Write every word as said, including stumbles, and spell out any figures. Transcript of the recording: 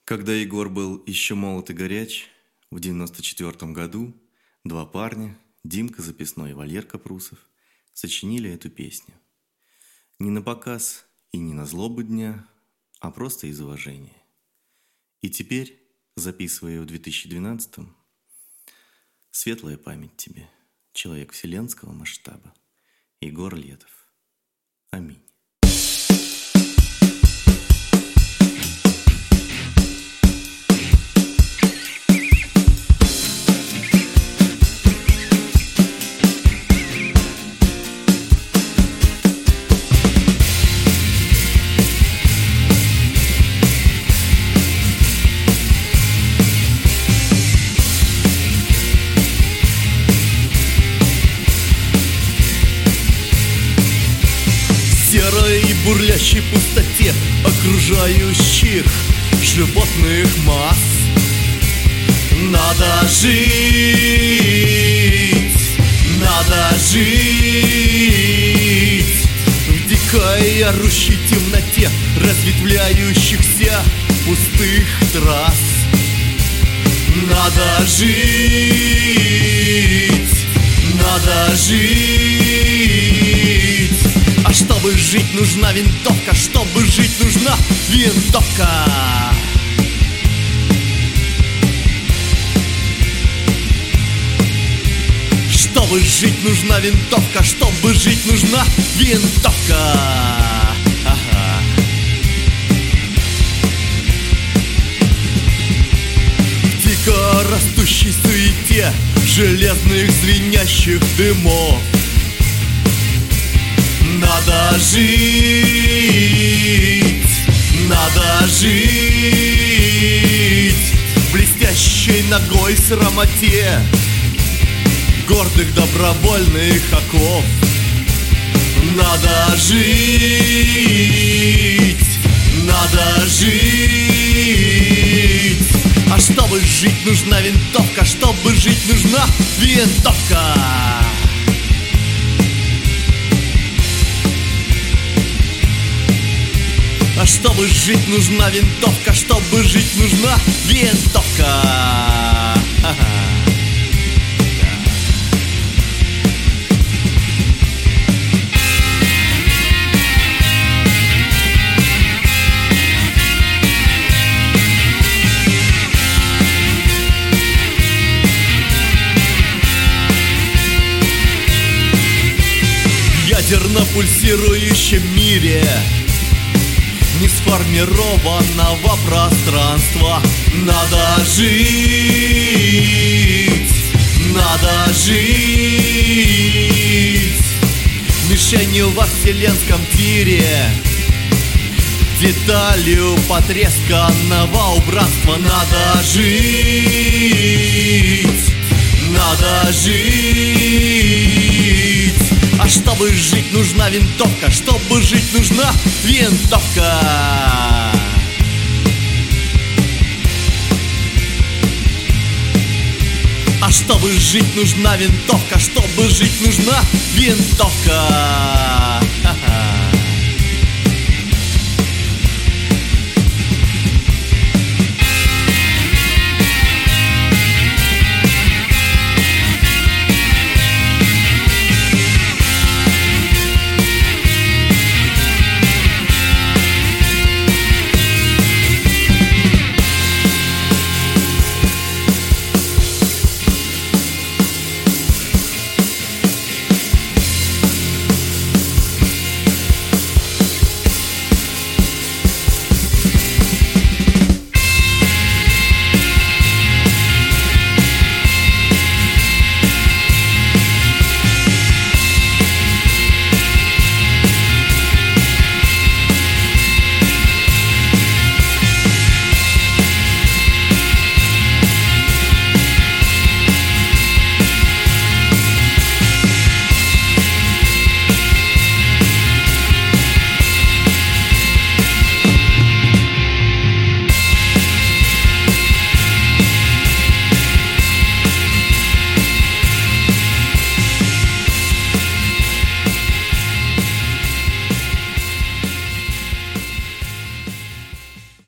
Когда Егор был еще молод и горяч, в девяносто четвертом году два парня, Димка Записной и Валерка Прусов, сочинили эту песню. Не на показ и не на злобу дня, а просто из уважения. И теперь, записывая ее в две тысячи двенадцатом, светлая память тебе, человек вселенского масштаба, Егор Летов. Аминь. Серой бурлящей пустоте окружающих животных масс надо жить, надо жить в дикой орущей темноте разветвляющихся пустых трасс. Надо жить, надо жить. А чтобы жить, нужна винтовка. Чтобы жить, нужна винтовка. Чтобы жить, нужна винтовка. Чтобы жить, нужна винтовка. Ага. В дико растущей суете железных звенящих дымов надо жить, надо жить блестящей ногой в срамоте гордых добровольных оков. Надо жить, надо жить. А чтобы жить, нужна винтовка. Чтобы жить, нужна винтовка. А чтобы жить, нужна винтовка. Чтобы жить, нужна винтовка. Ха-ха. В ядерно-пульсирующем мире несформированного пространства надо жить, надо жить мишенью во вселенском тире, деталью потресканного убранства. Надо жить, надо жить. А чтобы жить, нужна винтовка. Чтобы жить, нужна винтовка. А чтобы жить, нужна винтовка. Чтобы жить, нужна винтовка. Ха-ха.